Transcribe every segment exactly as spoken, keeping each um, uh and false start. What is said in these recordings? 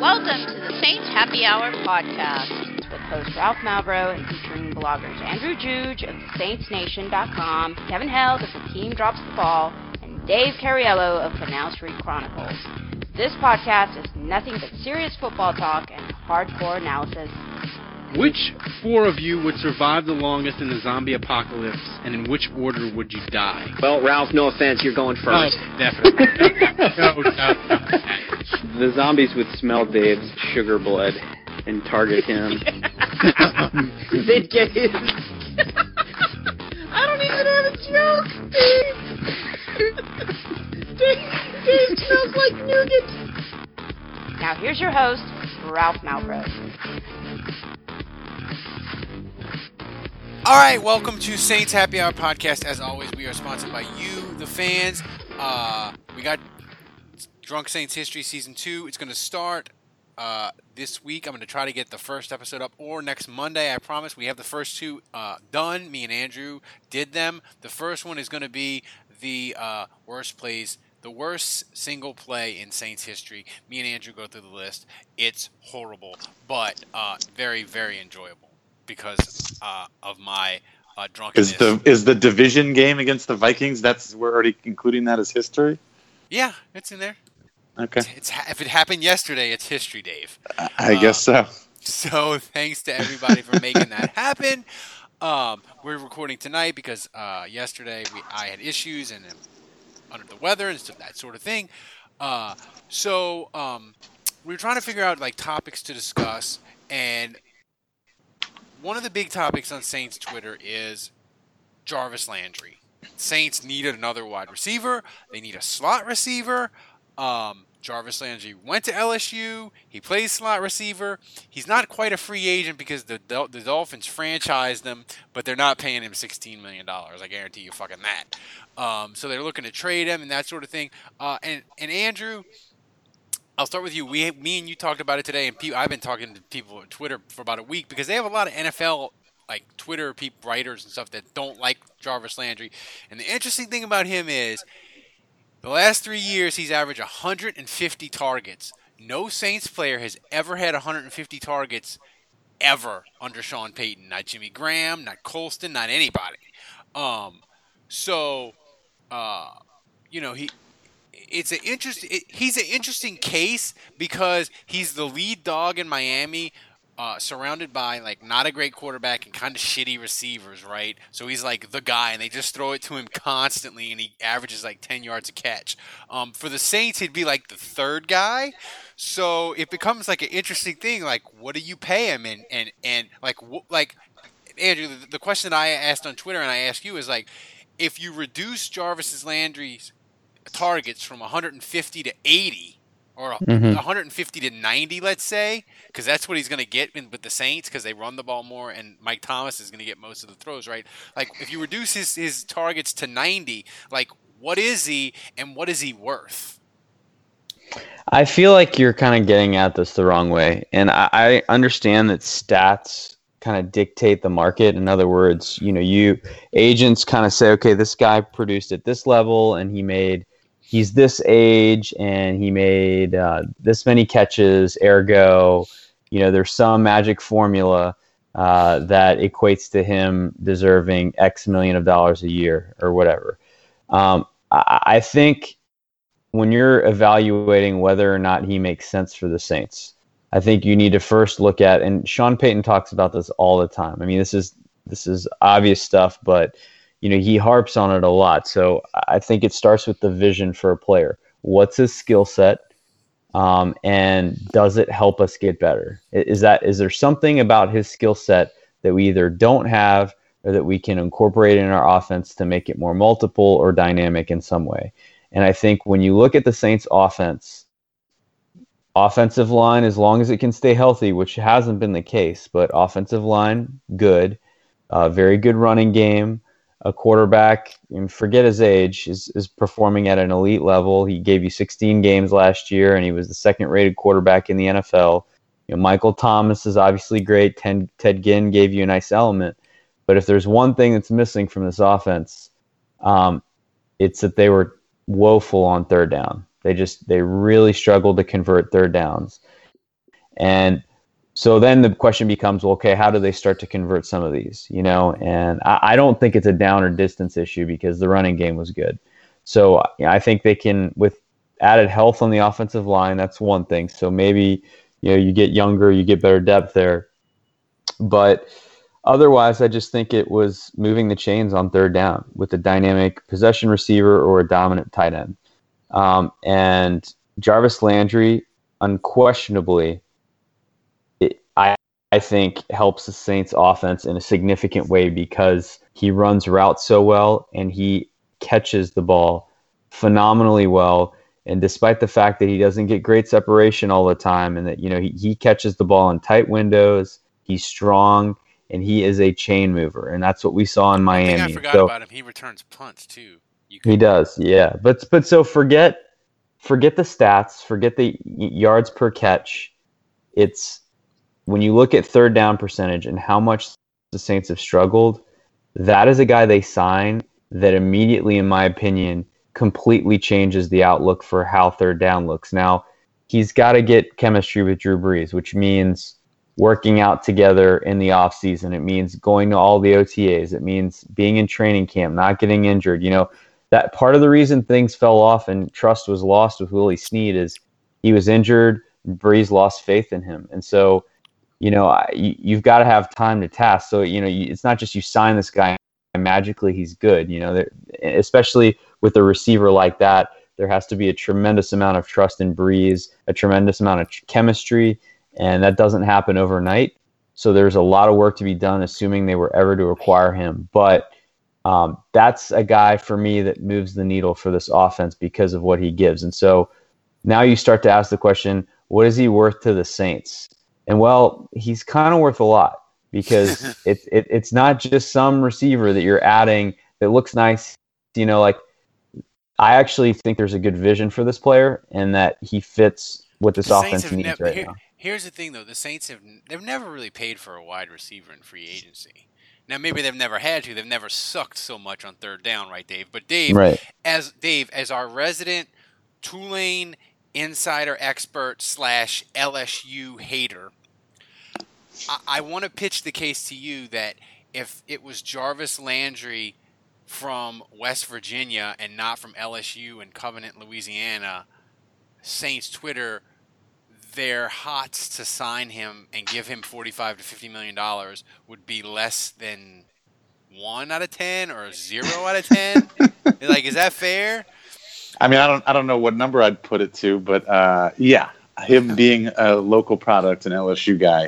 Welcome to the Saints Happy Hour podcast with host Ralph Malbrough and featuring bloggers Andrew Juge of Saints Nation dot com, Kevin Held of The Team Drops the Ball, and Dave Cariello of Canal Street Chronicles. This podcast is nothing but serious football talk and hardcore analysis. Which four of you would survive the longest in the zombie apocalypse, and in which order would you die? Well, Ralph, no offense, you're going first. Oh, definitely. no, no, no. The zombies would smell Dave's sugar blood and target him. They'd get his... I don't even have a joke, Dave. Dave, Dave smells like nougat. Now here's your host, Ralph Malbrough. All right, welcome to Saints Happy Hour podcast. As always, we are sponsored by you, the fans. Uh, we got Drunk Saints History Season two. It's going to start uh, this week. I'm going to try to get the first episode up, or next Monday, I promise. We have the first two uh, done. Me and Andrew did them. The first one is going to be the uh, worst plays, the worst single play in Saints history. Me and Andrew go through the list. It's horrible, but uh, very, very enjoyable because uh, of my uh, drunkenness. Is the is the division game against the Vikings? That's we're already including that as history. Yeah, it's in there. Okay. It's, it's if it happened yesterday, it's history, Dave. I, I uh, guess so. So thanks to everybody for making that happen. Um, we're recording tonight because uh, yesterday we I had issues and I'm under the weather and stuff, that sort of thing. Uh, so um, we were trying to figure out like topics to discuss, and one of the big topics on Saints Twitter is Jarvis Landry. Saints needed another wide receiver. They need a slot receiver. Um, Jarvis Landry went to L S U. He plays slot receiver. He's not quite a free agent because the the Dolphins franchised him, but they're not paying him sixteen million dollars. I guarantee you fucking that. Um, so they're looking to trade him and that sort of thing. Uh, and, and Andrew, I'll start with you. We, me and you talked about it today, and pe- I've been talking to people on Twitter for about a week because they have a lot of N F L like Twitter people, writers and stuff that don't like Jarvis Landry. And the interesting thing about him is the last three years he's averaged one hundred fifty targets. No Saints player has ever had one hundred fifty targets ever under Sean Payton. Not Jimmy Graham, not Colston, not anybody. Um, so, uh, you know, he. It's an interest. It, he's an interesting case because he's the lead dog in Miami, uh, surrounded by like not a great quarterback and kind of shitty receivers, right? So he's like the guy, and they just throw it to him constantly, and he averages like ten yards a catch. Um, for the Saints, he'd be like the third guy. So it becomes like an interesting thing. Like, what do you pay him? And and and like wh- like Andrew, the, the question that I asked on Twitter, and I ask you is like, if you reduce Jarvis Landry's targets from one hundred fifty to eighty or mm-hmm. one hundred fifty to ninety, let's say, because that's what he's going to get in, with the Saints because they run the ball more and Mike Thomas is going to get most of the throws, right? Like, if you reduce his, his targets to ninety, like, what is he and what is he worth? I feel like you're kind of getting at this the wrong way. And I, I understand that stats kind of dictate the market. In other words, you know, you agents kind of say, okay, this guy produced at this level and he made he's this age and he made uh, this many catches, ergo, you know, there's some magic formula uh, that equates to him deserving X million of dollars a year or whatever. Um, I, I think when you're evaluating whether or not he makes sense for the Saints, I think you need to first look at, and Sean Payton talks about this all the time. I mean, this is this is obvious stuff, but you know, he harps on it a lot. So I think it starts with the vision for a player. What's his skill set? Um, and does it help us get better? Is that is there something about his skill set that we either don't have or that we can incorporate in our offense to make it more multiple or dynamic in some way? And I think when you look at the Saints offense, offensive line, as long as it can stay healthy, which hasn't been the case, but offensive line, good, uh, very good running game. A quarterback, and forget his age, is, is performing at an elite level. He gave you sixteen games last year, and he was the second-rated quarterback in the N F L. You know, Michael Thomas is obviously great. Ted, Ted Ginn gave you a nice element. But if there's one thing that's missing from this offense, um, it's that they were woeful on third down. They just they really struggled to convert third downs. And so then the question becomes, well, okay, how do they start to convert some of these, you know? And I, I don't think it's a down or distance issue because the running game was good. So you know, I think they can, with added health on the offensive line, that's one thing. So maybe, you know, you get younger, you get better depth there. But otherwise, I just think it was moving the chains on third down with a dynamic possession receiver or a dominant tight end. Um, and Jarvis Landry, unquestionably, it, I, I think helps the Saints offense in a significant way because he runs routes so well and he catches the ball phenomenally well. And despite the fact that he doesn't get great separation all the time and that, you know, he, he catches the ball in tight windows, he's strong, and he is a chain mover. And that's what we saw in Miami. I think I forgot so, about him. He returns punts too. You can... He does, yeah. But but so forget forget the stats, forget the yards per catch. It's when you look at third down percentage and how much the Saints have struggled, that is a guy they sign that immediately, in my opinion, completely changes the outlook for how third down looks. Now, he's got to get chemistry with Drew Brees, which means working out together in the offseason. It means going to all the O T As. It means being in training camp, not getting injured. You know, that part of the reason things fell off and trust was lost with Willie Snead is he was injured. Brees lost faith in him. And so, you know, I, you, you've got to have time to task. So, you know, you, it's not just you sign this guy and magically he's good. You know, especially with a receiver like that, there has to be a tremendous amount of trust in Brees, a tremendous amount of chemistry, and that doesn't happen overnight. So there's a lot of work to be done, assuming they were ever to acquire him. But um, that's a guy for me that moves the needle for this offense because of what he gives. And so now you start to ask the question, what is he worth to the Saints? And, well, he's kind of worth a lot because it, it, it's not just some receiver that you're adding that looks nice. You know, like I actually think there's a good vision for this player and that he fits what this the offense needs never, right here, now. Here's the thing, though. The Saints have they've never really paid for a wide receiver in free agency. Now, maybe they've never had to. They've never sucked so much on third down, right, Dave? But Dave, right. as Dave, as our resident Tulane insider expert slash L S U hater, I, I want to pitch the case to you that if it was Jarvis Landry from West Virginia and not from L S U and Covenant, Louisiana, Saints Twitter, their hots to sign him and give him forty-five to fifty million dollars would be less than one out of ten or zero out of ten. Like, is that fair? I mean, I don't, I don't know what number I'd put it to, but uh, yeah, him being a local product, an L S U guy,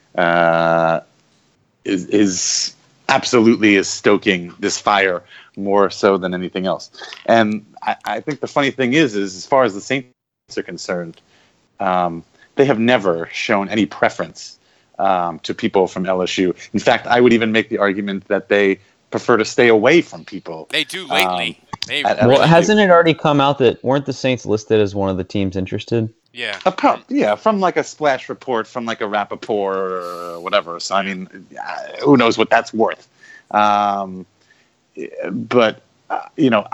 uh, is is absolutely is stoking this fire more so than anything else. And I, I think the funny thing is, is as far as the Saints are concerned, um, they have never shown any preference um, to people from L S U. In fact, I would even make the argument that they prefer to stay away from people. They do lately. Um, they, well, hasn't it already come out that weren't the Saints listed as one of the teams interested? Yeah. Pro- yeah, from like a splash report, from like a Rappaport or whatever. So, I mean, who knows what that's worth. Um, but, uh, you know,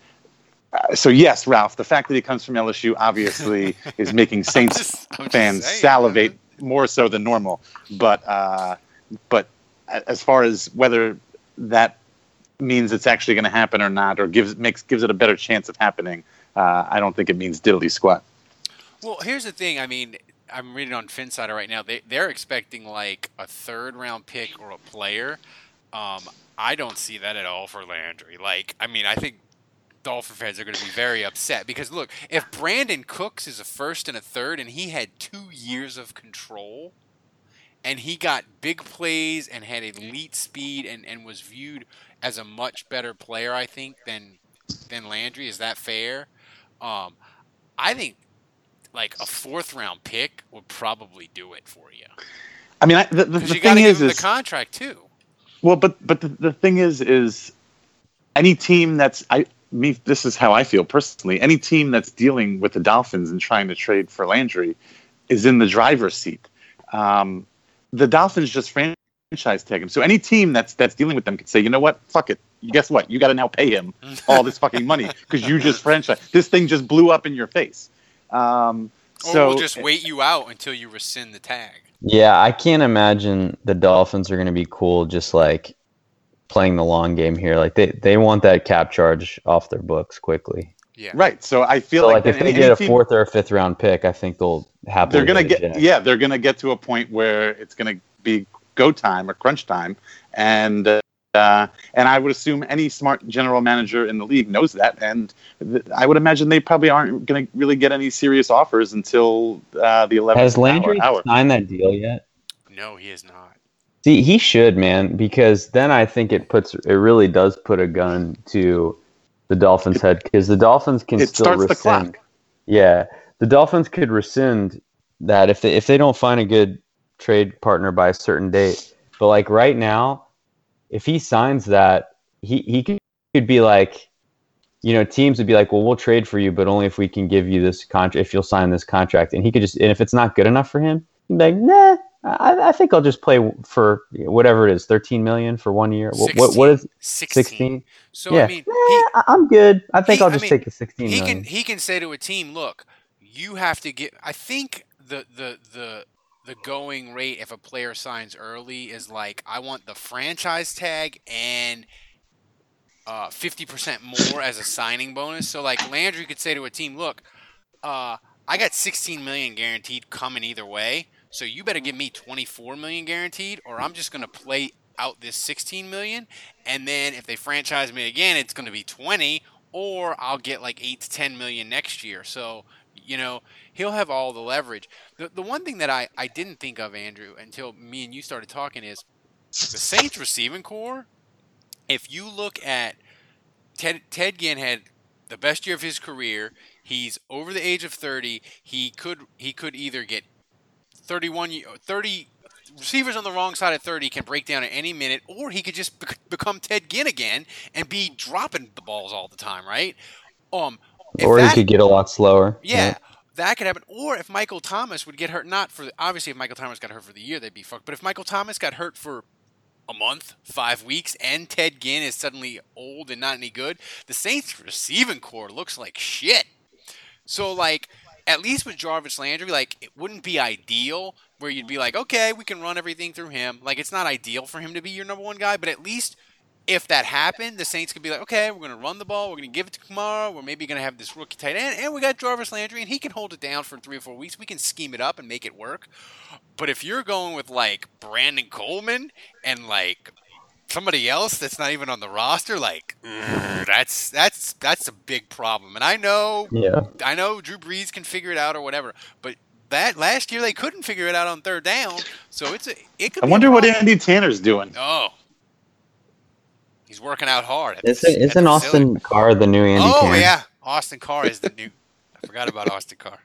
uh, so yes, Ralph, the fact that he comes from L S U obviously is making Saints I'm just, I'm fans saying, salivate man. more so than normal. But, uh, but as far as whether that means it's actually going to happen or not, or gives makes gives it a better chance of happening, uh, I don't think it means diddly squat. Well, here's the thing. I mean, I'm reading on Finsider right now. They they're expecting like a third round pick or a player. Um, I don't see that at all for Landry. Like, I mean, I think Dolphin fans are going to be very upset because look, if Brandon Cooks is a first and a third, and he had two years of control, and he got big plays and had elite speed and, and was viewed as a much better player, I think, than than Landry. Is that fair? Um, I think like a fourth round pick would probably do it for you. I mean, I, the, the, the you got to thing give is, him is the contract too. Well, but but the, the thing is, is any team that's I me this is how I feel personally. Any team that's dealing with the Dolphins and trying to trade for Landry is in the driver's seat. Um, the Dolphins just franchise tag him, so any team that's that's dealing with them could say, you know what, fuck it. Guess what? You got to now pay him all this fucking money because you just franchise. This thing just blew up in your face. Um, Or So we'll just wait you out until you rescind the tag. Yeah, I can't imagine the Dolphins are going to be cool just like playing the long game here. Like they, they want that cap charge off their books quickly. Yeah. right. So I feel So like, like if they any- get any a team- fourth or a fifth round pick, I think they'll happily they're gonna hit get it, yeah they're gonna get to a point where it's gonna be go time or crunch time, and uh, and I would assume any smart general manager in the league knows that, and th- I would imagine they probably aren't gonna really get any serious offers until uh, the eleventh Has Landry hour. signed that deal yet? No, he is not. See, he should, man, because then I think it puts it really does put a gun to the Dolphins' head because the Dolphins can It still starts the rescind. clock. Yeah, the Dolphins could rescind that if they if they don't find a good trade partner by a certain date. But like right now, if he signs that, he he could, could be like, you know, teams would be like, well, we'll trade for you, but only if we can give you this contract, if you'll sign this contract. And he could just, and if it's not good enough for him, he'd be like, nah, I, I think I'll just play for whatever it is, thirteen million for one year. What what, what is sixteen. sixteen? So Yeah, I mean, Nah, he, I- I'm good. I think he- I'll I just mean, take the sixteen he million. can he can say to a team, look, you have to get. I think the the the the going rate if a player signs early is like I want the franchise tag and uh, fifty percent more as a signing bonus. So like Landry could say to a team, look, uh, I got sixteen million guaranteed coming either way, so you better give me twenty-four million guaranteed, or I'm just gonna play out this sixteen million, and then if they franchise me again, it's gonna be twenty, or I'll get like eight to ten million next year. So you know he'll have all the leverage. The the one thing that I I didn't think of, Andrew, until me and you started talking is the Saints receiving core. If you look at Ted Ted Ginn had the best year of his career. He's over the age of thirty. He could he could either get thirty-one, thirty receivers on the wrong side of thirty can break down at any minute, or he could just bec- become Ted Ginn again and be dropping the balls all the time, right? Um, if Or that- he could get a lot slower. yeah, right? that could happen. Or if Michael Thomas would get hurt, not for the, obviously if Michael Thomas got hurt for the year, they'd be fucked. But if Michael Thomas got hurt for a month, five weeks, and Ted Ginn is suddenly old and not any good, the Saints receiving core looks like shit. So, like, at least with Jarvis Landry, like, it wouldn't be ideal where you'd be like, okay, we can run everything through him. Like, it's not ideal for him to be your number one guy, but at least if that happened, the Saints could be like, okay, we're going to run the ball, we're going to give it to Kamara, we're maybe going to have this rookie tight end, and we got Jarvis Landry, and he can hold it down for three or four weeks. We can scheme it up and make it work. But if you're going with, like, Brandon Coleman and, like, somebody else that's not even on the roster, like, ugh, that's that's that's a big problem. And I know, Yeah. I know Drew Brees can figure it out or whatever, but that last year they couldn't figure it out on third down, so it's a it could. I be wonder a what problem. Andy Tanner's doing. Oh, he's working out hard. At Isn't, the, at the isn't facility. Austin Carr the new Andy Oh Tanner? yeah, Austin Carr is the new. I forgot about Austin Carr.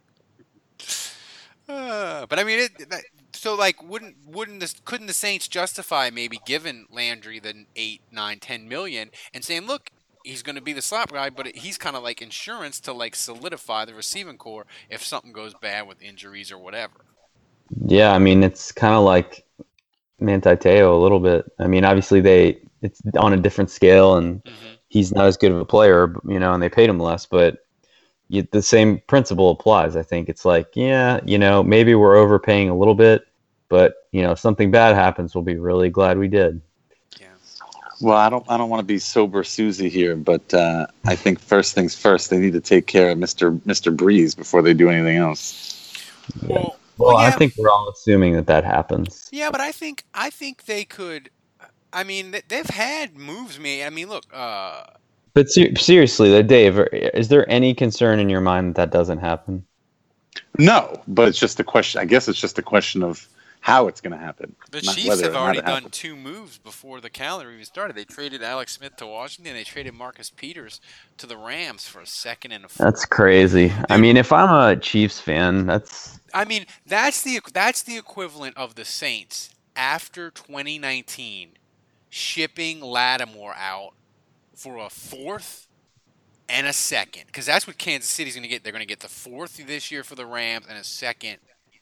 Uh, but I mean, it, that, so like, wouldn't wouldn't this couldn't the Saints justify maybe giving Landry the eight, nine, ten million and saying, look, he's going to be the slot guy, but he's kind of like insurance to like solidify the receiving core if something goes bad with injuries or whatever. Yeah, I mean, it's kind of like Manti Te'o a little bit. I mean, obviously they it's on a different scale, and Mm-hmm. he's not as good of a player, you know, and they paid him less, but you, the same principle applies. I think it's like, yeah, you know, maybe we're overpaying a little bit, but you know, if something bad happens, we'll be really glad we did. Yeah. Well, I don't I don't want to be sober Susie here, but uh, I think first things first, they need to take care of Mister Mister Breeze before they do anything else. Well, Well, I yeah. think we're all assuming that that happens. Yeah, but I think I think they could. I mean, they- they've had moves made. I mean, look. Uh, But ser- seriously, though, Dave, is there any concern in your mind that that doesn't happen? No, but it's just a question. I guess it's just a question of how it's going to happen. The not Chiefs whether have or not already it done happens. two moves before the calendar even started. They traded Alex Smith to Washington. They traded Marcus Peters to the Rams for a second and a fourth. That's crazy. I mean, if I'm a Chiefs fan, that's I mean, that's the that's the equivalent of the Saints after twenty nineteen shipping Lattimore out for a fourth and a second, because that's what Kansas City's going to get. They're going to get the fourth this year for the Rams and a second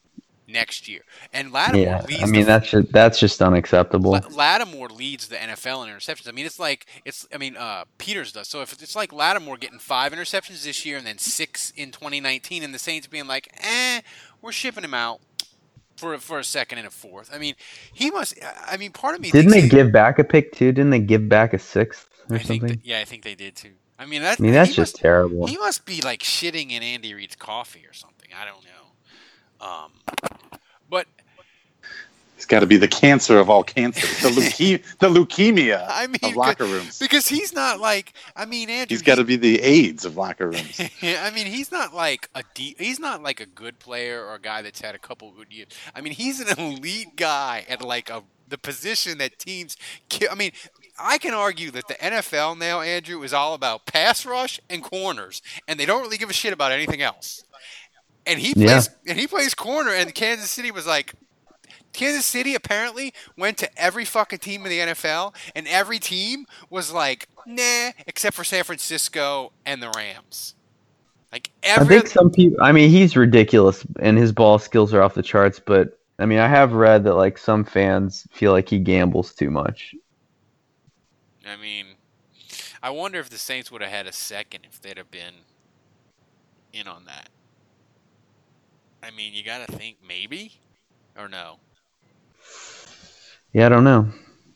next year. And Lattimore Yeah, leads I mean the, that's just, that's just unacceptable. La- Lattimore leads the N F L in interceptions. I mean, it's like it's. I mean, uh, Peters does. So if it's like Lattimore getting five interceptions this year and then six in twenty nineteen, and the Saints being like, "Eh, we're shipping him out for for a second and a fourth." I mean, he must. I mean, part of me Didn't thinks they he, give back a pick too? Didn't they give back a sixth or I think something? that, yeah, I think they did too. I mean, that's. I mean, that's he just must, terrible. He must be like shitting in Andy Reid's coffee or something. I don't know. Um, but. He's got to be the cancer of all cancers, the, leuke- the leukemia I mean, of locker rooms. Because he's not like, I mean, Andrew. He's got to be the AIDS of locker rooms. I mean, he's not like a de- he's not like a good player or a guy that's had a couple good years. I mean, he's an elite guy at like a the position that teams. Ki- I mean, I can argue that the N F L now, Andrew, is all about pass rush and corners, and they don't really give a shit about anything else. And he plays Yeah. and he plays corner, and Kansas City was like. Kansas City apparently went to every fucking team in the N F L, and every team was like, nah, except for San Francisco and the Rams. Like every I think some people. I mean, he's ridiculous, and his ball skills are off the charts. But I mean, I have read that like some fans feel like he gambles too much. I mean, I wonder if the Saints would have had a second if they'd have been in on that. I mean, you got to think maybe or no. Yeah, I don't know.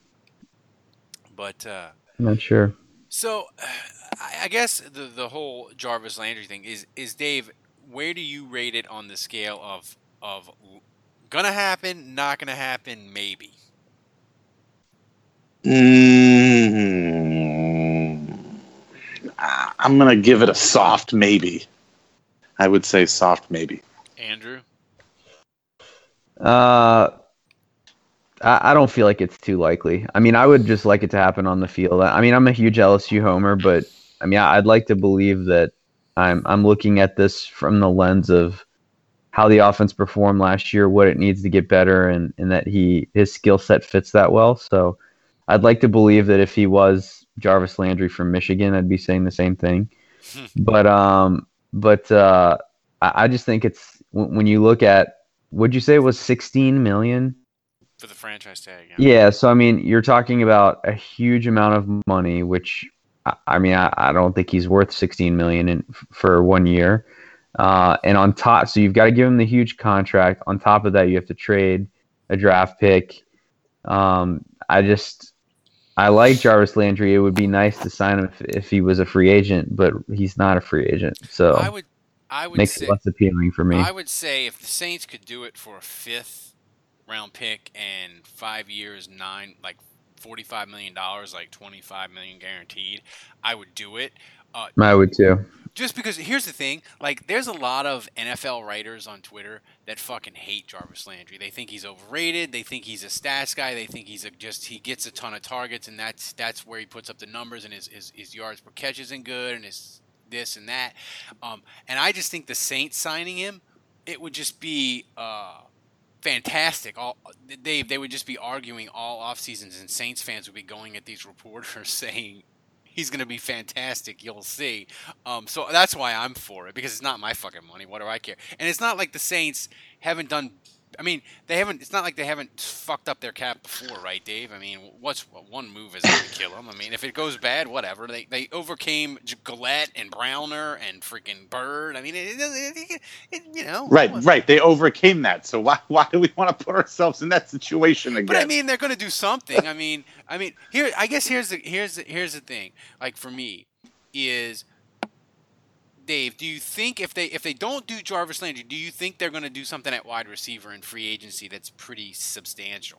But uh, I'm not sure. so I, I guess the the whole Jarvis Landry thing is is Dave. Where do you rate it on the scale of of gonna happen, not gonna happen, maybe? Mm, I'm going to give it a soft maybe. I would say soft maybe. Andrew? Uh, I, I don't feel like it's too likely. I mean, I would just like it to happen on the field. I mean, I'm a huge L S U homer, but I mean, I'd like to believe that I'm I'm looking at this from the lens of how the offense performed last year, what it needs to get better, and, and that he his skill set fits that well. So I'd like to believe that if he was Jarvis Landry from Michigan, I'd be saying the same thing. but um, but uh, I, I just think it's when you look at, would you say it was sixteen million? For the franchise tag. Yeah. Yeah, so I mean, you're talking about a huge amount of money, which I, I mean, I, I don't think he's worth sixteen million in, for one year. Uh, and on top, so you've got to give him the huge contract. On top of that, you have to trade a draft pick. Um, I just, I like Jarvis Landry. It would be nice to sign him if, if he was a free agent, but he's not a free agent, so I would, I would makes say, it less appealing for me. I would say if the Saints could do it for a fifth round pick and five years, nine like forty-five million dollars, like twenty-five million guaranteed, I would do it. Uh, I would too. Just because here's the thing, like there's a lot of N F L writers on Twitter that fucking hate Jarvis Landry. They think he's overrated. They think he's a stats guy. They think he's a, just he gets a ton of targets and that's that's where he puts up the numbers and his his, his yards per catch isn't good and his this and that. Um, and I just think the Saints signing him, it would just be uh, fantastic. All they they would just be arguing all off seasons, and Saints fans would be going at these reporters saying, he's going to be fantastic, you'll see. Um, so that's why I'm for it, because it's not my fucking money. What do I care? And it's not like the Saints haven't done – I mean, they haven't – it's not like they haven't fucked up their cap before, right, Dave? I mean, what's one move is going to kill them? I mean, if it goes bad, whatever. They they overcame Gillette and Browner and freaking Bird. I mean, it, it, it, it, you know. Right, right. They overcame that. So why why do we want to put ourselves in that situation again? But I mean, they're going to do something. I mean, I mean, here. I guess here's the here's the, here's the thing. Like for me, is Dave. Do you think if they if they don't do Jarvis Landry, do you think they're going to do something at wide receiver in free agency that's pretty substantial?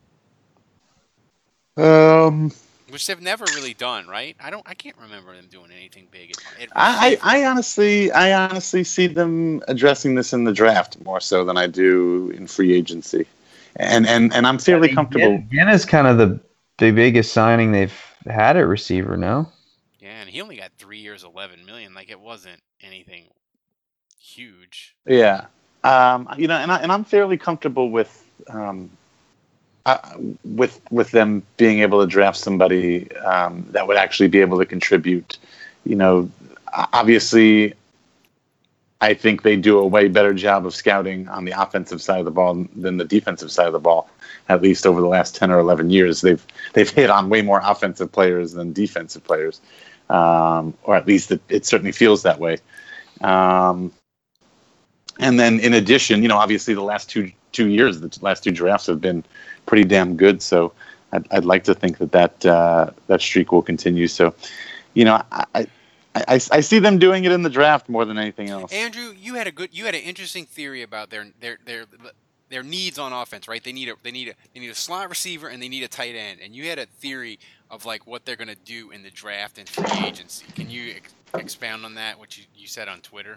Um, Which they've never really done, right? I don't. I can't remember them doing anything big. At, at I, I honestly, I honestly see them addressing this in the draft more so than I do in free agency, and and, and I'm fairly I mean, comfortable. Ginn, Ginn is kind of the the biggest signing they've had at receiver, no? Yeah, and he only got three years, eleven million. Like it wasn't anything huge. Yeah, um, you know, and I and I'm fairly comfortable with um, uh, with with them being able to draft somebody um, that would actually be able to contribute. You know, obviously, I think they do a way better job of scouting on the offensive side of the ball than the defensive side of the ball. At least over the last ten or eleven years, they've they've hit on way more offensive players than defensive players, um, or at least it, it certainly feels that way. Um, and then in addition, you know, obviously the last two two years, the last two drafts have been pretty damn good. So I'd, I'd like to think that that uh, that streak will continue. So, you know, I. I I, I see them doing it in the draft more than anything else. Andrew, you had a good, you had an interesting theory about their their their their needs on offense, right? They need a they need a they need a slot receiver and they need a tight end. And you had a theory of like what they're going to do in the draft and free agency. Can you ex- expound on that? What you, you said on Twitter?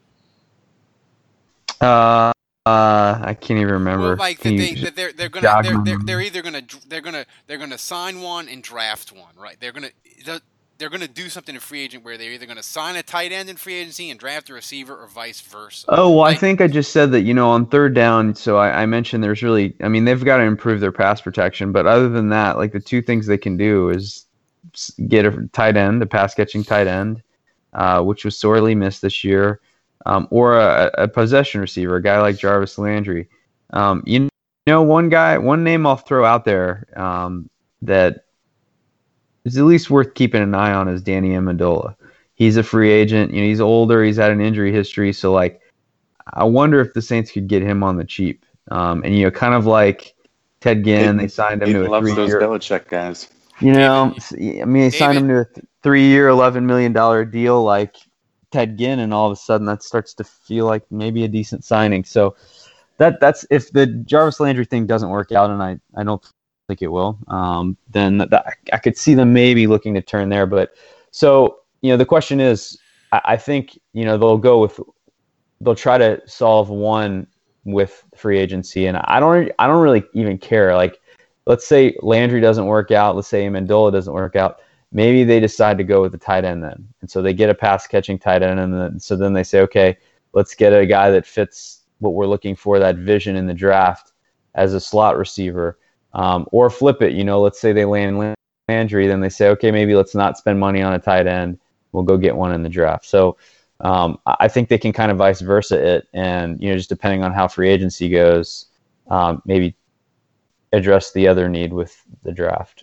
Uh, uh, I can't even remember. Well, like that they that they're they're gonna they're, they're they're either gonna they're gonna they're gonna sign one and draft one, right? They're gonna. They're going to do something in free agent where they're either going to sign a tight end in free agency and draft a receiver or vice versa. Oh, well, like, I think I just said that, you know, on third down, so I, I mentioned there's really, I mean, they've got to improve their pass protection, but other than that, like the two things they can do is get a tight end, a pass-catching tight end, uh, which was sorely missed this year, um, or a, a possession receiver, a guy like Jarvis Landry. Um, you know, one guy, one name I'll throw out there um, that is at least worth keeping an eye on is Danny Amendola. He's a free agent. You know, he's older. He's had an injury history. So, like, I wonder if the Saints could get him on the cheap. Um, and, you know, kind of like Ted Ginn, they signed him he to a loves three-year. those Belichick guys. You know, I mean, they signed him to a th- three-year, eleven million dollars deal like Ted Ginn, and all of a sudden that starts to feel like maybe a decent signing. So that that's if the Jarvis Landry thing doesn't work out, and I, I don't think it will, um, then th- I could see them maybe looking to turn there. But so, you know, the question is, I, I think, you know, they'll go with, they'll try to solve one with free agency. And I don't, I don't really even care. Like, let's say Landry doesn't work out. Let's say Amendola doesn't work out. Maybe they decide to go with the tight end then. And so they get a pass catching tight end. And then, so then they say, okay, let's get a guy that fits what we're looking for, that vision in the draft as a slot receiver. Um, or flip it, you know, let's say they land Landry, then they say, okay, maybe let's not spend money on a tight end. We'll go get one in the draft. So um, I think they can kind of vice versa it. And, you know, just depending on how free agency goes, um, maybe address the other need with the draft.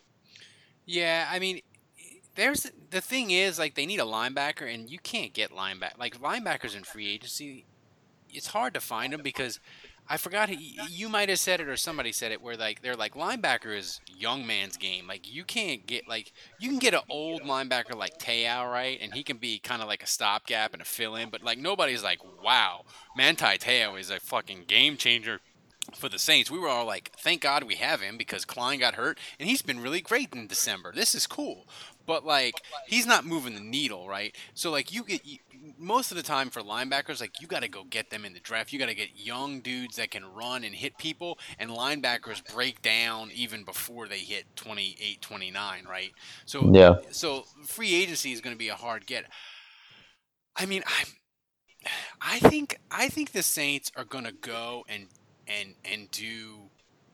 Yeah, I mean, there's the thing is, like, they need a linebacker, and you can't get linebacker. Like, linebackers in free agency, it's hard to find them because – I forgot, you might have said it or somebody said it, where like they're like, linebacker is young man's game. Like, you can't get, like, you can get an old linebacker like Te'o, right? And he can be kind of like a stopgap and a fill-in, but like nobody's like, wow, Manti Te'o is a fucking game changer for the Saints. We were all like, thank God we have him because Klein got hurt, and he's been really great in December. This is cool. But, like, he's not moving the needle, right? So, like, you get you, most of the time for linebackers, like, you got to go get them in the draft. You got to get young dudes that can run and hit people, and linebackers break down even before they hit twenty-eight, twenty-nine, right? So, yeah. So free agency is going to be a hard get. I mean, I, I think I think the Saints are going to go and and and do.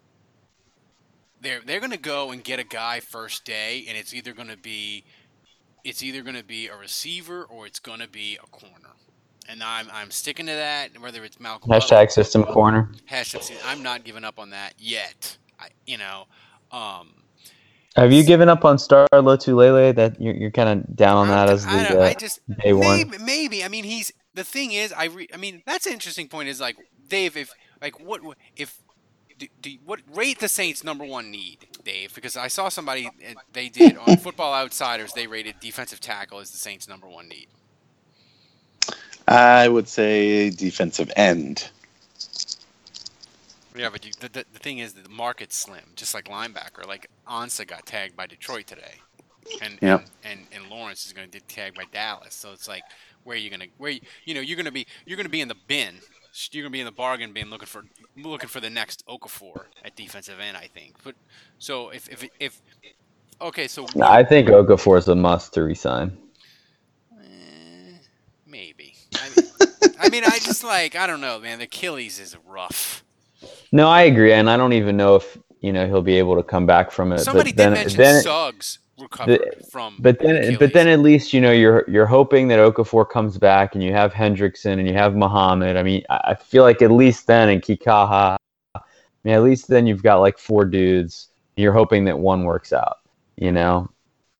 They're they're gonna go and get a guy first day, and it's either gonna be, it's either gonna be a receiver or it's gonna be a corner, and I'm I'm sticking to that. Whether it's Malcolm hashtag Butler, system corner. Hashtag I'm not giving up on that yet. I you know, um, have you given up on Star Lotulelei? That you're you're kind of down on that I, as the I, uh, I just day maybe, one. Maybe I mean he's the thing is I re, I mean that's an interesting point. Is like Dave, if like what if. Do, do, what rate the Saints number one need, Dave? Because I saw somebody they did on Football Outsiders. They rated defensive tackle as the Saints' number one need. I would say defensive end. Yeah, but you, the, the the thing is that the market's slim, just like linebacker. Like Ansah got tagged by Detroit today, and yep. and, and and Lawrence is going to get tagged by Dallas. So it's like, where are you going to where you, you know you're going to be you're going to be in the bin. You're gonna be in the bargain bin looking for looking for the next Okafor at defensive end, I think. But so if if if okay, so I think Okafor is a must to resign. Eh, maybe. I mean, I mean, I just like I don't know, man. The Achilles is rough. No, I agree, and I don't even know if you know he'll be able to come back from it. Somebody but did then, mention then Suggs recover The- from. But then, Achilles. but then at least you know you're you're hoping that Okafor comes back and you have Hendrickson and you have Muhammad. I mean, I I feel like at least then and Kikaha, I mean, at least then you've got like four dudes. You're hoping that one works out. You know,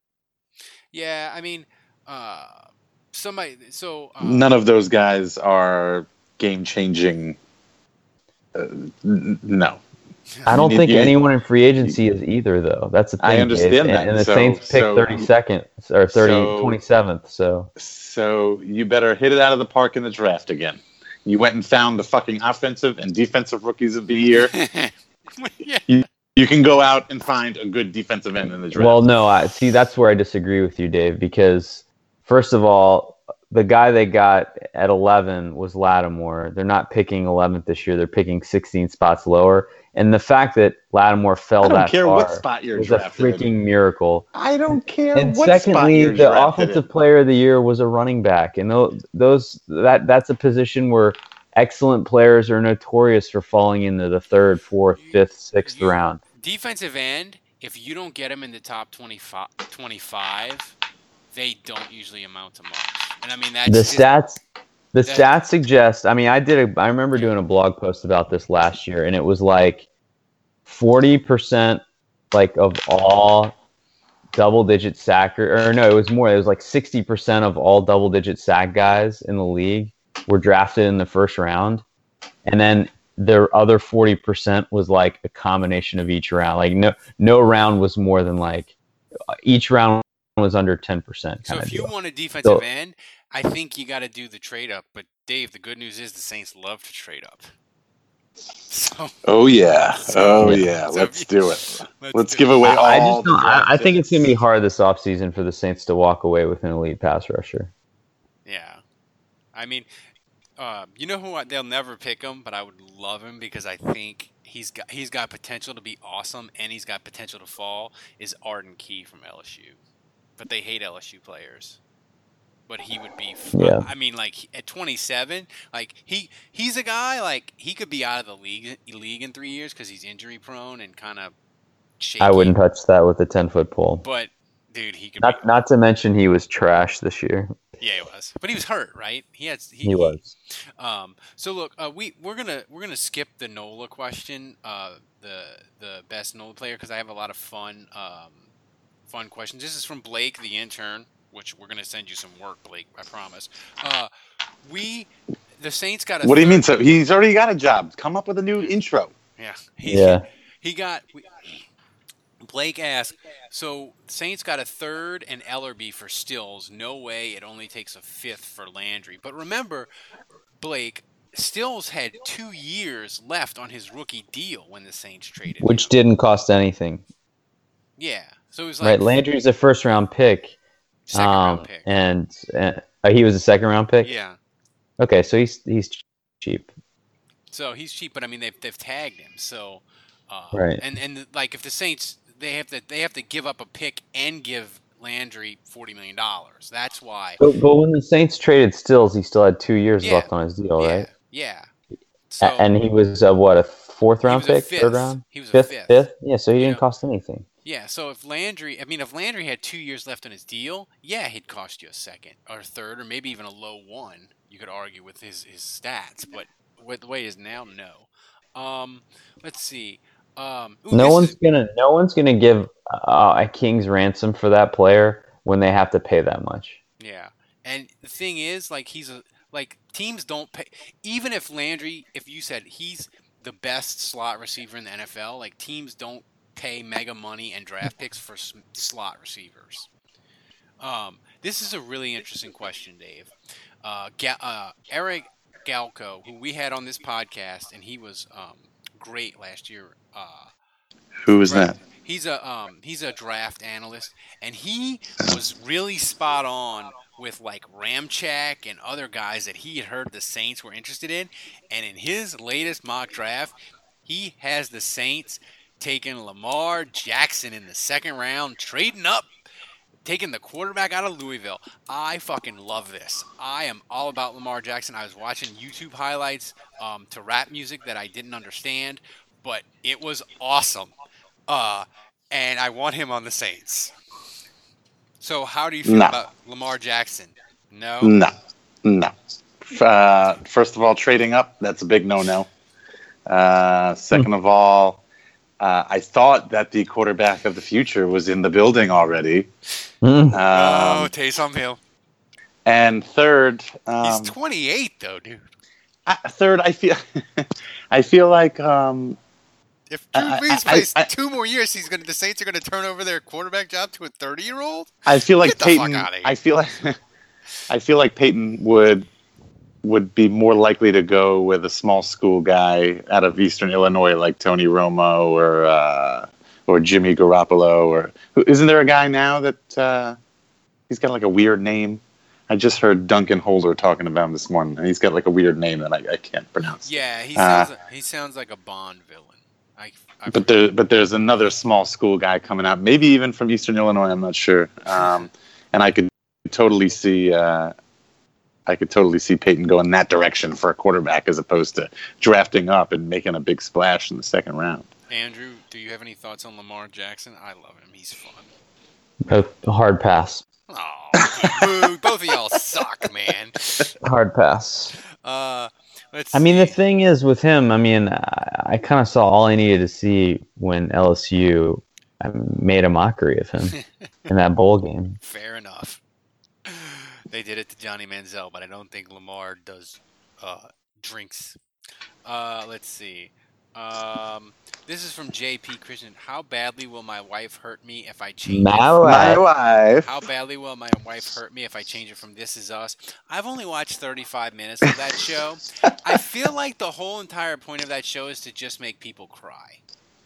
Yeah, I mean, uh, somebody. So uh, None of those guys are game changing. Uh, n- no. I don't You- think you- anyone in free agency is either, though. That's the thing. I Dave. understand And, that. and the So- Saints picked so- thirty-second or thirty, so- twenty-seventh. So So you better hit it out of the park in the draft again. You went and found the fucking offensive and defensive rookies of the year. yeah. You can go out and find a good defensive end in the draft. Well, no, I see. That's where I disagree with you, Dave. Because first of all, the guy they got at eleven was Lattimore. They're not picking eleventh this year. They're picking sixteen spots lower. And the fact that Lattimore fell I don't that care far what spot you're was drafted a freaking miracle. I don't care And what spot secondly, you're the drafted offensive in. player of the year was a running back, and those, those that that's a position where excellent players are notorious for falling into the third, fourth, fifth, sixth You- round. Defensive end, if you don't get them in the top twenty-five, twenty-five, they don't usually amount to much. And I mean, that's The just- stats, the that- stats suggest. I mean, I did. A, I remember doing a blog post about this last year, and it was like forty percent, like of all double-digit sacker, or no, it was more. It was like sixty percent of all double-digit sack guys in the league were drafted in the first round, and then the other forty percent was like a combination of each round. Like no, no round was more than like each round was under ten percent. So Kind if of you deal. want a defensive So- end, I think you got to do the trade up. But Dave, the good news is the Saints love to trade up. So Oh yeah. Oh Yeah. yeah. So Let's if do it. let's Let's do give it. away I, all. I just the don't, I, draft I think it's picks. gonna be hard this offseason for the Saints to walk away with an elite pass rusher. Yeah, I mean, uh, you know who I, they'll never pick him, but I would love him because I think he's got he's got potential to be awesome and he's got potential to fall. Is Arden Key from L S U, but they hate L S U players. But he would be. f- Yeah. I mean, like at twenty-seven, like he he's a guy like he could be out of the league league in three years because he's injury prone and kind of shaky. I wouldn't touch that with a ten foot pole. But dude, he could. Not be, not to mention he was trash this year. yeah, he was. But he was hurt, right? He had. He, He was. Um, so look, uh, we we're gonna we're gonna skip the Nola question, uh, the the best Nola player, because I have a lot of fun um, fun questions. This is from Blake, the intern, which we're gonna send you some work, Blake. I promise. Uh, we the Saints got a. What do you third- mean? So he's already got a job. Come up with a new intro. Yeah. He, Yeah. He got. We, Blake asked, so Saints got a third and Ellerby for Stills. No way it only takes a fifth for Landry. But remember, Blake, Stills had two years left on his rookie deal when the Saints traded Which him. didn't cost anything. Yeah. So it was like Right. Landry's a first round pick. second um, round pick. And uh, uh, he was a second round pick. Yeah. Okay, so he's he's cheap. So he's cheap, but I mean they've they've tagged him. So uh, Right. And and like if the Saints they have to they have to give up a pick and give Landry forty million dollars. That's why. But, but when the Saints traded Stills, he still had two years Yeah. left on his deal, yeah. right? Yeah. A- So and he was uh, what, a fourth round was a pick, fifth. third round, He was a fifth, fifth. fifth. Yeah, so he You didn't know, cost anything. yeah. So if Landry, I mean, if Landry had two years left on his deal, yeah, he'd cost you a second or a third or maybe even a low one. You could argue with his his stats, but with the way it is now, no. Um, let's see. Um, ooh, No this one's is- gonna, no one's gonna give uh, a king's ransom for that player when they have to pay that much. Yeah, and the thing is, like, he's a like teams don't pay. Even if Landry, if you said he's the best slot receiver in the N F L, like teams don't pay mega money and draft picks for s- slot receivers. Um, this is a really interesting question, Dave. Uh, Ga- uh, Eric Galco, who we had on this podcast, and he was um, great last year. Uh, Who is Right. that? He's a um, he's a draft analyst, and he was really spot on with like Ramchak and other guys that he had heard the Saints were interested in. And in his latest mock draft, he has the Saints taking Lamar Jackson in the second round, trading up, taking the quarterback out of Louisville. I fucking love this. I am all about Lamar Jackson. I was watching YouTube highlights um, to rap music that I didn't understand, but it was awesome. Uh, and I want him on the Saints. So how do you feel No. about Lamar Jackson? No? No, no. Uh, first of all, trading up, that's a big no-no. Uh, second of all, uh, I thought that the quarterback of the future was in the building already. Mm. oh, Um, Taysom Hill. and third, um, He's twenty-eight, though, dude. I, third, I feel, I feel like um, If Drew I- Brees I- plays I- two more years, he's gonna. The Saints are going to turn over their quarterback job to a thirty-year-old. I feel like Get the fuck Peyton. outta here. I feel like I feel like Peyton would would be more likely to go with a small school guy out of Eastern Illinois, like Tony Romo or uh, or Jimmy Garoppolo, or who- isn't there a guy now that uh, he's got like a weird name? I just heard Duncan Holder talking about him this morning, and he's got like a weird name that I, I can't pronounce. Yeah, he Uh, sounds. he sounds like a Bond villain. I. I But there, but there's another small school guy coming out, maybe even from Eastern Illinois. I'm not sure. Um, and I could totally see, uh, I could totally see Peyton going that direction for a quarterback as opposed to drafting up and making a big splash in the second round. Andrew, do you have any thoughts on Lamar Jackson? I love him. He's fun. A hard pass. Oh, boo! Both of y'all suck, man. Hard pass. Uh, let's. I mean, the see. thing is with him, I mean, I, I kind of saw all I needed to see when L S U made a mockery of him in that bowl game. Fair enough. They did it to Johnny Manziel, but I don't think Lamar does uh, drinks. Uh, let's see. Um, this is from J P Christian. How badly will my wife hurt me if I change My it? wife. My wife. How badly will my wife hurt me if I change it from This Is Us? I've only watched thirty-five minutes of that show. I feel like the whole entire point of that show is to just make people cry.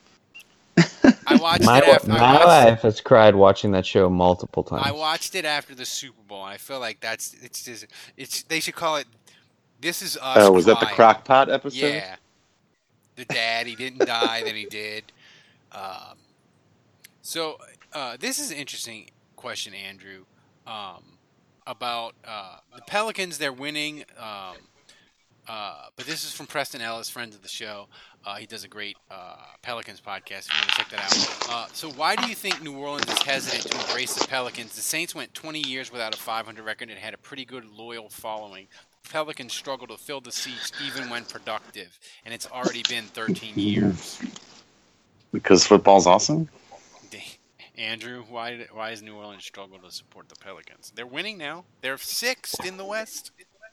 I watched My, it after I my watched, wife has cried watching that show multiple times. I watched it after the Super Bowl, and I feel like that's it's just it's they should call it This Is Us. Oh, was that the Crying. Crockpot episode? Yeah. The dad, he didn't die, then he did. Um, so uh, this is an interesting question, Andrew, um, about uh, the Pelicans. They're winning, um, uh, but this is from Preston Ellis, friend of the show. Uh, he does a great uh, Pelicans podcast. If you want to check that out. Uh, so why do you think New Orleans is hesitant to embrace the Pelicans? The Saints went twenty years without a five hundred record and had a pretty good loyal following. Pelicans struggle to fill the seats even when productive, and it's already been thirteen years. Because football's awesome. Andrew, why did, why is New Orleans struggle to support the Pelicans? They're winning now. They're sixth in the West.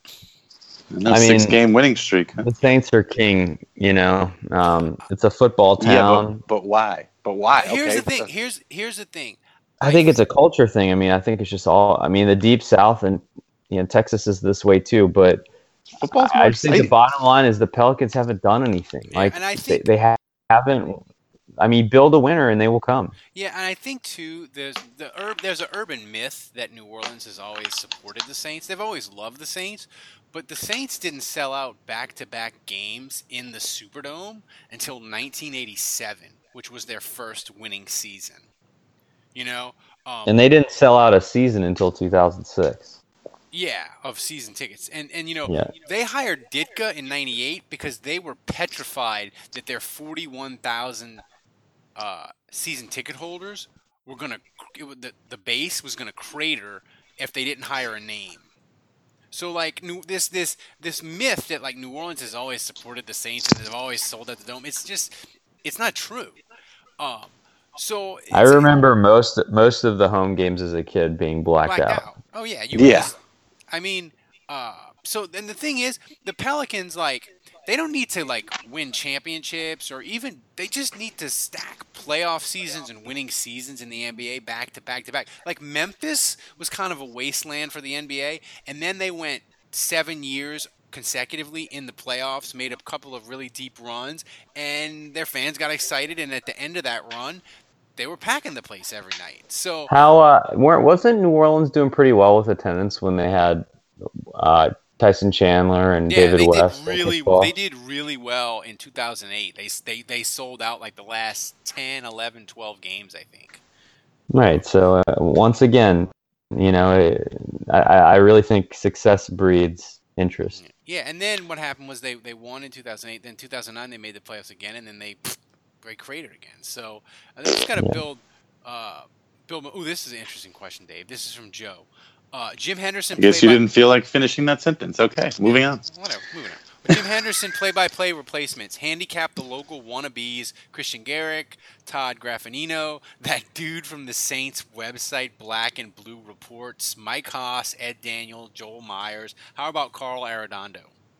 No I mean- six-game winning streak. Huh? The Saints are king, you know. Um, it's a football Yeah, town. but, but why? But why? Here's okay. the thing. Here's here's the thing. I think it's a culture thing. I mean, I think it's just all. I mean, the deep South and you know Texas is this way too. But Football's more I just think the exciting. bottom line is the Pelicans haven't done anything. Yeah, Like and I they, think- they ha- haven't. I mean, build a winner and they will come. Yeah, and I think too, there's the ur- there's an urban myth that New Orleans has always supported the Saints. They've always loved the Saints, but the Saints didn't sell out back-to-back games in the Superdome until nineteen eighty-seven, which was their first winning season. You know, um, And they didn't sell out a season until two thousand six. yeah, of season tickets, and and you know Yeah. they hired Ditka in ninety-eight because they were petrified that their forty-one thousand uh, season ticket holders were gonna it, would- the the base was gonna crater if they didn't hire a name. So like new, this this this myth that like New Orleans has always supported the Saints and they've always sold at the Dome, it's just it's not true. Um, so I it's- remember most most of the home games as a kid being blacked, blacked out. out. Oh yeah, you Yeah. just- I mean, uh, so then the thing is, the Pelicans like they don't need to like win championships or even they just need to stack playoff seasons and winning seasons in the N B A back to back to back. Like Memphis was kind of a wasteland for the N B A, and then they went seven years consecutively in the playoffs, made a couple of really deep runs, and their fans got excited. And at the end of that run, they were packing the place every night. So How uh, weren't wasn't New Orleans doing pretty well with attendance when they had uh, Tyson Chandler and yeah, David they West? did at really kickball? they did really well in two thousand eight. They they they sold out like the last ten, eleven, twelve games, I think. Right. So uh, once again, you know, it, I, I really think success breeds interest. Yeah, and then what happened was they, they won in two thousand eight. Then two thousand nine they made the playoffs again, and then they they cratered again. So uh, they just got to Yeah. build uh, Bill. Ooh, this is an interesting question, Dave. This is from Joe. Uh, Jim Henderson. I guess you play-by- didn't feel like finishing that sentence. Okay, moving on. Whatever, moving on. Jim Henderson play-by-play replacements. Handicap the local wannabes: Christian Garrick, Todd Graffinino, that dude from the Saints website, Black and Blue Reports, Mike Haas, Ed Daniel, Joel Myers. How about Carl Arredondo?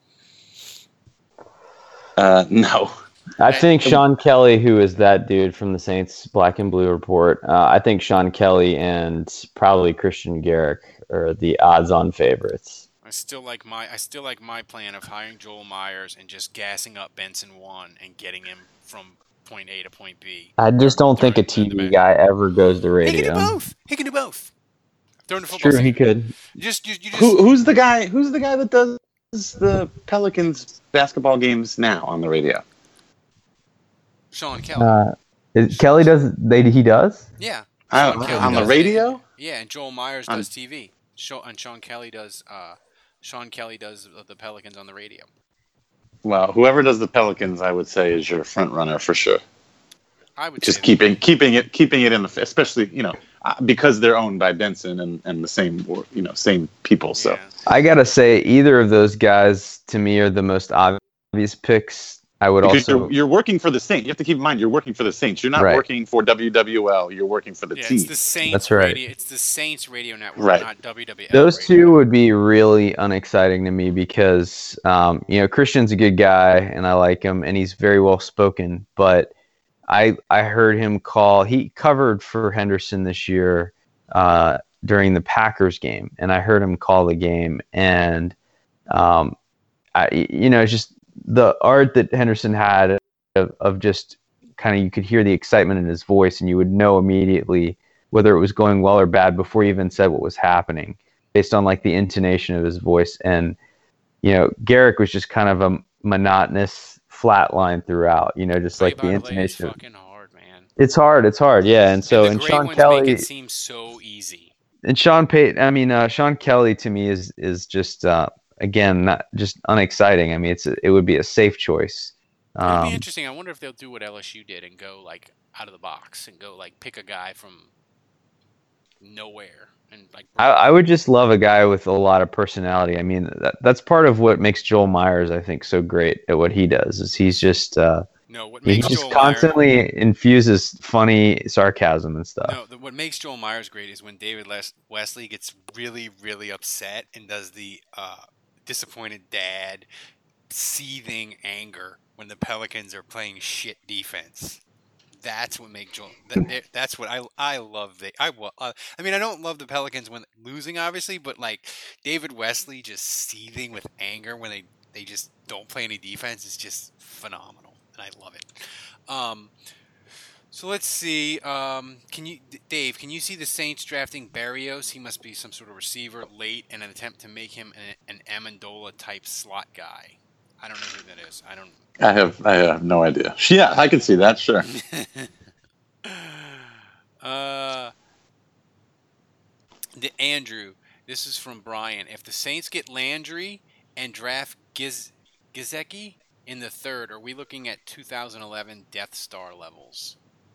Uh, no. I think Sean Kelly, who is that dude from the Saints Black and Blue Report, uh, I think Sean Kelly and probably Christian Garrick are the odds-on favorites. I still like my I still like my plan of hiring Joel Myers and just gassing up Benson one and getting him from point A to point B. I just don't think a T V guy ever goes to radio. He can do both. He can do both. During the It's football true, he season. could. Just you, you just Who, who's the guy? Who's the guy that does the Pelicans basketball games now on the radio? Sean Kelly. Uh, is, Kelly does. They he does. yeah. I Sean don't- Kelly on the does- radio? Yeah, and Joel Myers On- does T V. Sho- and Sean Kelly does uh, Sean Kelly does the Pelicans on the radio. Well, whoever does the Pelicans, I would say, is your front runner for sure. I would Just say keeping keeping it keeping it in the, especially you know uh, because they're owned by Benson and, and the same you know same people. So Yeah. I gotta say, either of those guys to me are the most obvious picks. I would because also. you're, you're working for the Saints. You have to keep in mind you're working for the Saints. You're not Right. working for W W L. You're working for the Yeah, team. it's the Saints That's right. radio. It's the Saints radio network, Right. not W W L. Those radio. two would be really unexciting to me because, um, you know, Christian's a good guy and I like him and he's very well spoken. But I I heard him call. He covered for Henderson this year uh, during the Packers game, and I heard him call the game. And um, I, you know, it's just the art that Henderson had of, of just kind of you could hear the excitement in his voice, and you would know immediately whether it was going well or bad before he even said what was happening, based on like the intonation of his voice. And you know, Garrick was just kind of a monotonous flat line throughout. You know, just like the Play-by-play is intonation. fucking hard, man. It's hard. It's hard. Yeah. And so and the and great Sean ones Kelly make it seem so easy. and Sean Payton. I mean, uh, Sean Kelly to me is is just uh, again not just unexciting. I mean, it's it would be a safe choice. It'd be Um, interesting. I wonder if they'll do what L S U did and go like out of the box and go like pick a guy from nowhere and like. I, I would just love a guy with a lot of personality. I mean, that, that's part of what makes Joel Myers, I think, so great at what he does. Is he's just uh, no, what he makes just Joel constantly Myers, infuses funny sarcasm and stuff. no, the, what makes Joel Myers great is when David Les- Wesley gets really, really upset and does the uh, disappointed dad, seething anger when the Pelicans are playing shit defense. That's what makes Joel. That, that's what I I love. The I uh, I mean I don't love the Pelicans when losing obviously, but like David Wesley just seething with anger when they, they just don't play any defense is just phenomenal, and I love it. Um, so let's see. Um, can you Dave? Can you see the Saints drafting Berrios? He must be some sort of receiver late in an attempt to make him an, an Amendola type slot guy. I don't know who that is. I don't. I have I have no idea. Yeah, I can see that. Sure. uh, the Andrew, this is from Brian. If the Saints get Landry and draft Giz Gizeki in the third, are we looking at two thousand eleven Death Star levels?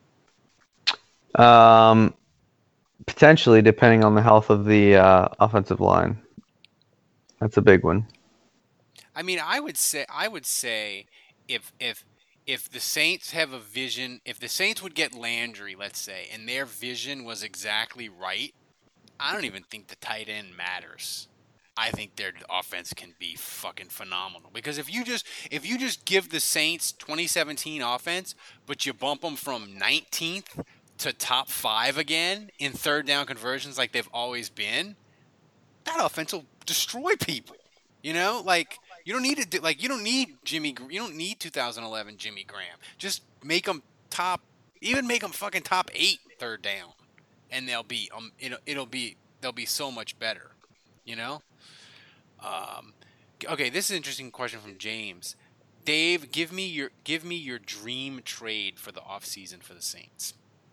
Um, potentially, depending on the health of the uh, offensive line. That's a big one. I mean, I would say I would say if if if the Saints have a vision, if the Saints would get Landry, let's say, and their vision was exactly right, I don't even think the tight end matters. I think their offense can be fucking phenomenal because if you just if you just give the Saints twenty seventeen offense, but you bump them from nineteenth to top five again in third down conversions like they've always been, that offense will destroy people. You know, like you don't need to do, like you don't need Jimmy. You don't need two thousand eleven Jimmy Graham. Just make them top, even make them fucking top eight third down, and they'll be um it'll it'll be they'll be so much better. You know. Um, okay, this is an interesting question from James. Dave, give me your give me your dream trade for the offseason for the Saints.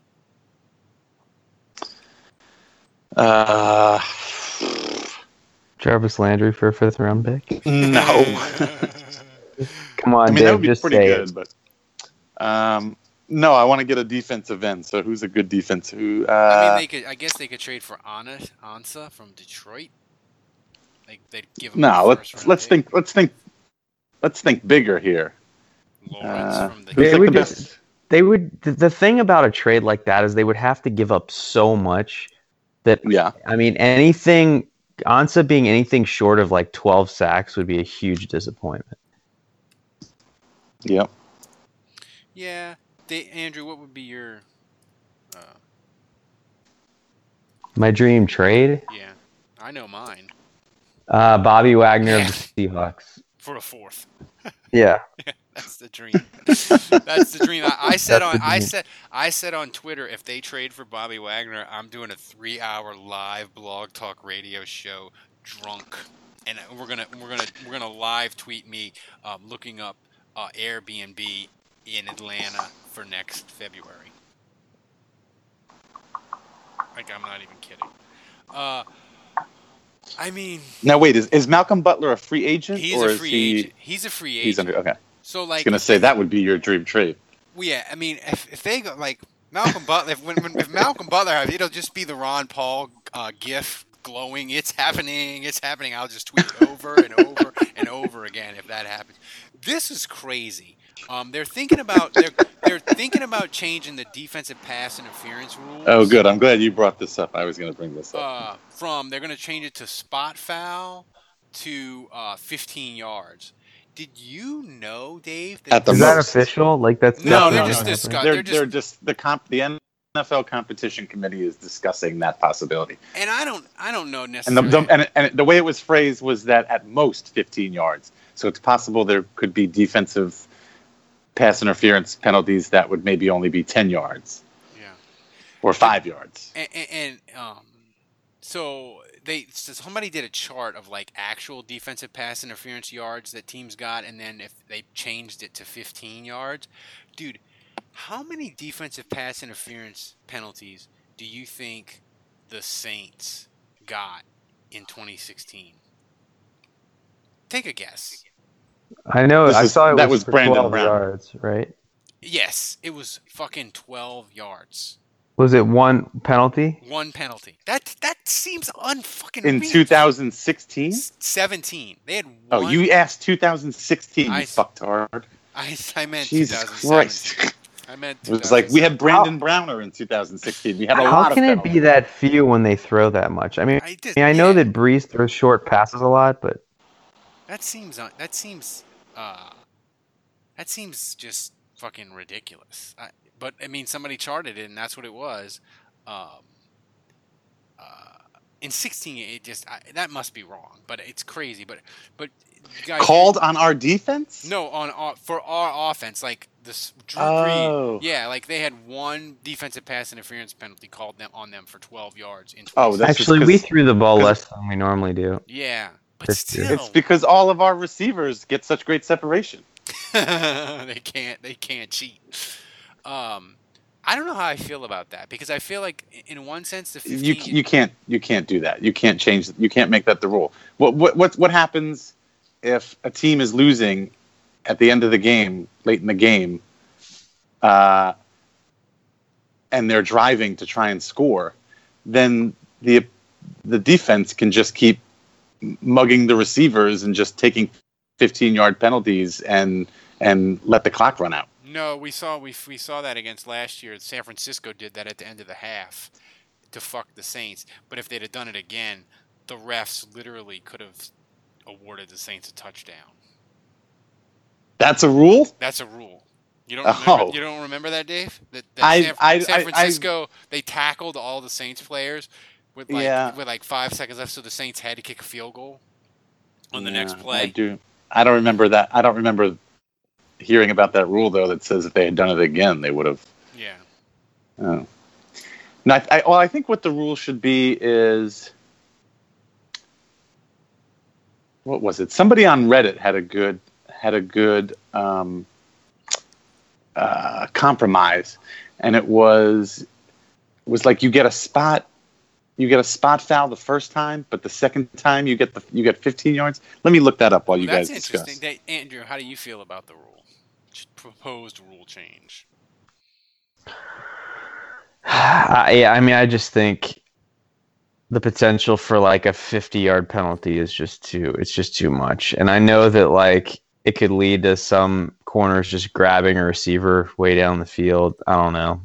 Uh, Jarvis Landry for a fifth round pick. no. Come on, I mean, Dave, that would be just pretty say good, it. but um, no, I want to get a defensive end. So who's a good defense? Who? Uh, I mean, they could. I guess they could trade for Anna Ansa from Detroit. Like they'd give him. no, a let's first-round let's pick. think. Let's think. Let's think bigger here. Lawrence Uh, from the. who's They like would the just- best? They would. The the thing about a trade like that is they would have to give up so much that Yeah. I mean anything. Ansa being anything short of like twelve sacks would be a huge disappointment. Yep. Yeah, they, Andrew, what would be your? Uh, My dream trade: yeah, I know mine uh, Bobby Wagner Yeah. of the Seahawks. for a fourth. Yeah. That's the dream. That's the dream. I, I said That's on the I dream. said I said on Twitter, if they trade for Bobby Wagner, I'm doing a three-hour live blog talk radio show, drunk, and we're gonna we're gonna we're gonna live tweet me um, looking up uh, Airbnb in Atlanta for next February. Like I'm not even kidding. Uh, I mean, Now wait, is, is Malcolm Butler a free agent he's or a is free he? agent. He's a free agent. He's under. Okay. So I was like, gonna say that would be your dream trade. well, yeah, I mean, if, if they go like Malcolm Butler, if, when, when, if Malcolm Butler, it'll just be the Ron Paul uh, gif glowing. It's happening. It's happening. I'll just tweet over and over and over again if that happens. This is crazy. Um, they're thinking about they're they're thinking about changing the defensive pass interference rules. Oh, good. I'm glad you brought this up. I was gonna bring this up. Uh, from they're going to change it to spot foul to uh, fifteen yards. Did you know, Dave? At the Is that most. official? Like that's No, definitely they're not just happening. discuss- they're, they're just- they're just the comp. The N F L competition committee is discussing that possibility. And I don't I don't know And the, necessarily. the and, and the way it was phrased was that at most fifteen yards. So it's possible there could be defensive pass interference penalties that would maybe only be ten yards yeah. or five yards. And, and, and um, so they so somebody did a chart of like actual defensive pass interference yards that teams got, and then if they changed it to fifteen yards, dude, how many defensive pass interference penalties do you think the Saints got in twenty sixteen? Take a guess. I know. This I is- saw it that was, was for Brandon twelve Brown. yards, right? Yes, it was fucking twelve yards. Was it one penalty? One penalty. That that seems unfucking In real. two thousand sixteen? seventeen. They had one. Oh, you asked two thousand sixteen, I- you fucktard. I, I meant Jesus two thousand seventeen. Christ. I meant It was like we had Brandon Browner in two thousand sixteen. We had a lot How of can it penalties. be that few when they throw that much? I mean, I, I, just, mean, I know yeah, that Breeze throws short passes a lot, but that seems un- that seems uh that seems just fucking ridiculous. I, but I mean, somebody charted it, and that's what it was. Um, uh, in sixteen, it just I, that must be wrong, but it's crazy. But but you guys, Called on our defense? No, on our, for our offense, like this Drew Oh. Brees. Yeah, like they had one defensive pass interference penalty called them on them for twelve yards in Oh, that's actually just we 'cause- threw the ball 'cause- less than we normally do. yeah, but This year. still, It's because all of our receivers get such great separation. they can't they can't cheat. Um, I don't know how I feel about that because I feel like in one sense the fifteen, You you can't you can't do that. You can't change. You can't make that the rule. What what what what happens if a team is losing at the end of the game, late in the game, uh, and they're driving to try and score? Then the the defense can just keep mugging the receivers and just taking fifteen yard penalties and and let the clock run out. No, we saw we we saw that against last year. San Francisco did that at the end of the half to fuck the Saints. But if they'd have done it again, the refs literally could have awarded the Saints a touchdown. That's a rule? That's a rule. You don't Oh. remember, you don't remember that, Dave? That, that I- San, I- San I- Francisco they tackled all the Saints players with like Yeah. with like five seconds left, so the Saints had to kick a field goal on the Yeah, next I play. do. I don't remember that. I don't remember hearing about that rule though. That says if they had done it again, they would have. Yeah. Oh. No, I, I, well, I think what the rule should be is what was it? Somebody on Reddit had a good had a good um, uh, compromise, and it was it was like you get a spot. You get a spot foul the first time, but the second time you get the you get fifteen yards. Let me look that up while you That's guys interesting. discuss. They, Andrew, how do you feel about the rule? Proposed rule change. I, yeah, I mean, I just think the potential for like a fifty-yard penalty is just too. It's just too much, and I know that like it could lead to some corners just grabbing a receiver way down the field. I don't know.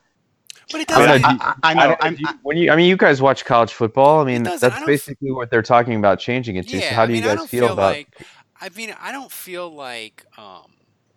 But it I don't doesn't. know, I, do you- I, I I know. don't- I'm, do you- when you, I mean, you guys watch college football. I mean, doesn't- that's I don't f- basically what they're talking about changing it to. Yeah, so how I do you mean, I guys don't feel, feel about? like. I mean, I don't feel like. Um,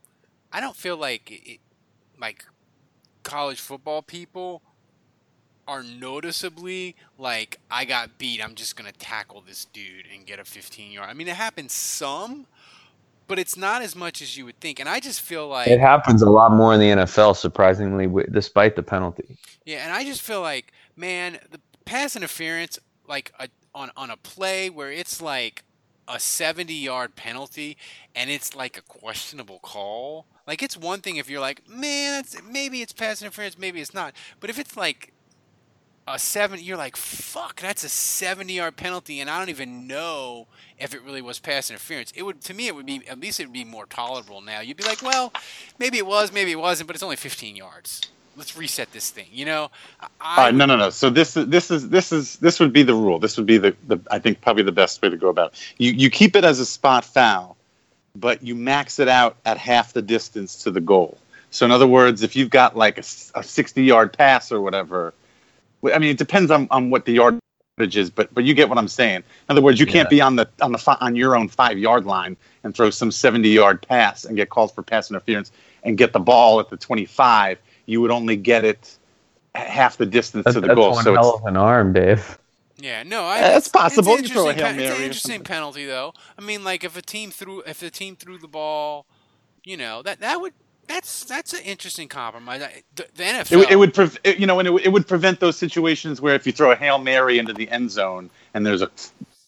I don't feel like it, like college football people are noticeably like, I got beat, I'm just gonna tackle this dude and get a fifteen yard. I mean, it happens some, but it's not as much as you would think. And I just feel like It happens a lot more in the N F L, surprisingly, wi- despite the penalty. Yeah, and I just feel like, man, the pass interference, like a, on on a play where it's like a seventy-yard penalty and it's like a questionable call. Like, it's one thing if you're like, man, that's, maybe it's pass interference, maybe it's not. But if it's like a seven, you're like, fuck, that's a seventy-yard penalty, and I don't even know if it really was pass interference. It would, to me, it would be, at least it would be more tolerable now. You'd be like, well, maybe it was, maybe it wasn't, but it's only fifteen yards. Let's reset this thing, you know? I, All right, no, no, no. So this is this is this is this would be the rule. This would be the, the I think probably the best way to go about it. You you keep it as a spot foul, but you max it out at half the distance to the goal. So in other words, if you've got like a, a sixty-yard pass or whatever, I mean, it depends on, on what the yardage is, but but you get what I'm saying. In other words, you Yeah. can't be on the on the fi- on your own five-yard line and throw some seventy-yard pass and get called for pass interference and get the ball at the twenty-five. You would only get it half the distance That's, to the that's goal. one So hell it's of an arm, Dave. Yeah, no, I. That's possible. It's You throw a interesting Hail pe- It's Mary an or interesting something. penalty, though. I mean, like if a team threw, if the team threw the ball, you know, that that would that's that's an interesting compromise. I- The, the N F it, L. would- it would pre- it- you know, and it, would- it would prevent those situations where if you throw a Hail Mary into the end zone and there's a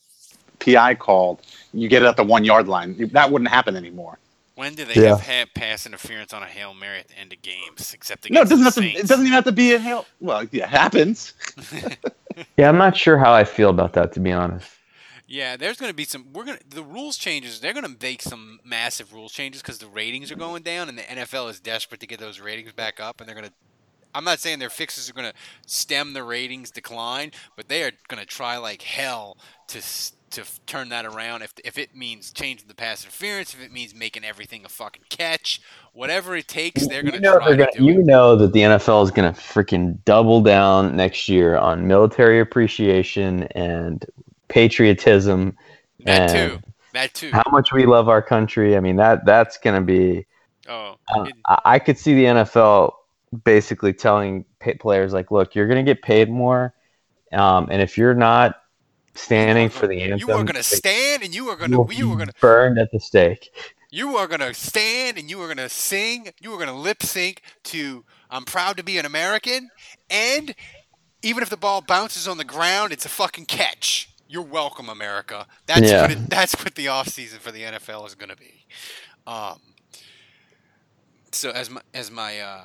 P I called, you get it at the one yard line. That wouldn't happen anymore. When do they Yeah. have had pass interference on a Hail Mary at the end of games? Except No, it against doesn't the have to. Saints? It doesn't even have to be a hail. Well, yeah, it happens. Yeah, I'm not sure how I feel about that, to be honest. Yeah, there's going to be some. We're going to the rules changes. They're going to make some massive rules changes because the ratings are going down, and the N F L is desperate to get those ratings back up. And they're going to. I'm not saying their fixes are going to stem the ratings decline, but they are going to try like hell to s- to f- turn that around. If if it means changing the pass interference, if it means making everything a fucking catch, whatever it takes, they're going You to know, try they're to gonna, do you it. know that the N F L is going to freaking double down next year on military appreciation and patriotism. That and too. That too. How much we love our country. I mean, that that's going to be. Oh, Uh, it- I, I could see the N F L basically telling pay players like, "Look, you're going to get paid more, um, and if you're not standing for the anthem, you are going to stand, and you are going you will to. You are be going to. burned at the stake." You are going to stand and you are going to sing. You are going to lip sync to I'm proud to be an American. And even if the ball bounces on the ground, it's a fucking catch. You're welcome, America. That's Yeah. what it, that's what the offseason for the N F L is going to be. Um, so as my as my uh,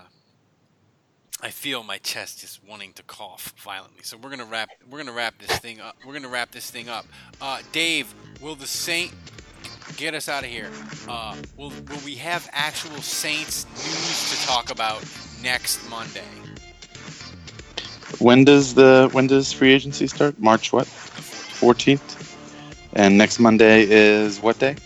I feel my chest just wanting to cough violently. So we're gonna wrap we're gonna wrap this thing up. We're gonna wrap this thing up. Uh, Dave, will the Saint get us out of here? Uh, will will we have actual Saints news to talk about next Monday? When does the when does free agency start? March what? fourteenth. And next Monday is what day?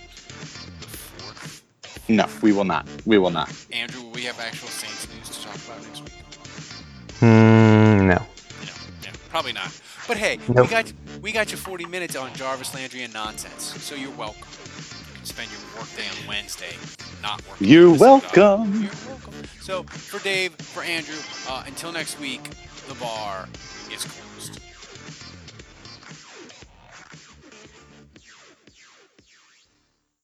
No, we will not. We will not. Andrew, will we have actual Saints news to talk about next week? Hmm, no. No, no, probably not. But hey, we Nope. got we got you forty minutes on Jarvis Landry and nonsense, so you're welcome. You can spend your workday on Wednesday not working. You're Listen it up. welcome. You're welcome. So for Dave, for Andrew, uh, until next week, the bar is closed.